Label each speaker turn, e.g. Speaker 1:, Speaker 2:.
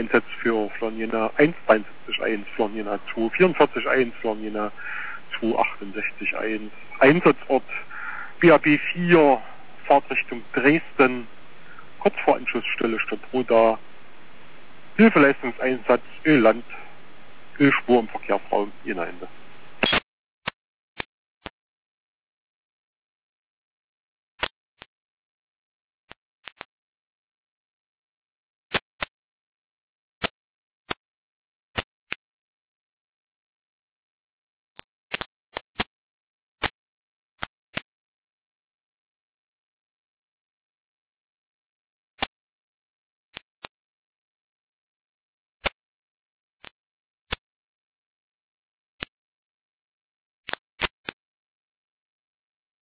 Speaker 1: Einsätze für Jena 173-1, für Jena 244-1, für Jena 268-1. Einsatzort BAB 4, Fahrtrichtung Dresden, kurz vor Anschlussstelle Stadtroda, Hilfeleistungseinsatz Ölland, Ölspur im Verkehrsraum Jena Ende.